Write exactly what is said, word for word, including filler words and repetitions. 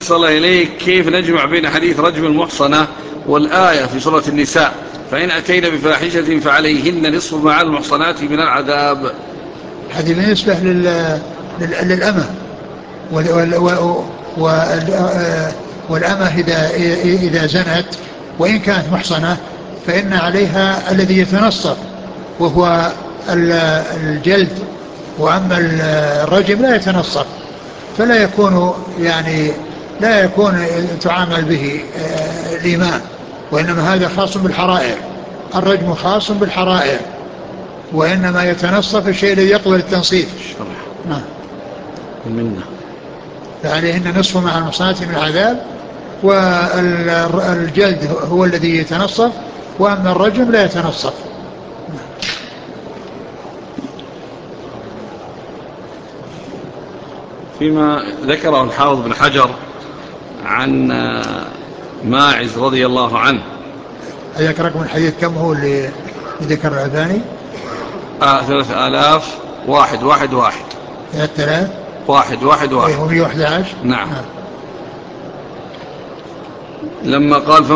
صلى الله إليك، كيف نجمع بين حديث رجم المحصنة والآية في سورة النساء فإن أتينا بفاحشة فعليهن نصف ما على المحصنات من العذاب؟ هذه بالنسبة لل... لل... للأمة وال... وال... وال... والأمة إذا... إذا زنت وإن كانت محصنة فإن عليها الذي يتنصف وهو الجلد، وأما الرجم لا يتنصف، فلا يكون يعني لا يكون تعامل به الإيمان، وإنما هذا خاص بالحرائر. الرجم خاص بالحرائر، وإنما يتنصف الشيء الذي يقبل التنصيف. نعم. منا فعليهن نصف مع المحصنات من العذاب، والجلد هو الذي يتنصف، وأما الرجم لا يتنصف. فيما ذكره الحافظ بن حجر عن ماعز رضي الله عنه. أذكركم الحديث كم هو اللي ذكر الألباني؟ آه ثلاثة آلاف واحد واحد واحد ثلاثة آلاف واحد واحد واحد ومئة وأحد عشر. نعم. لما قال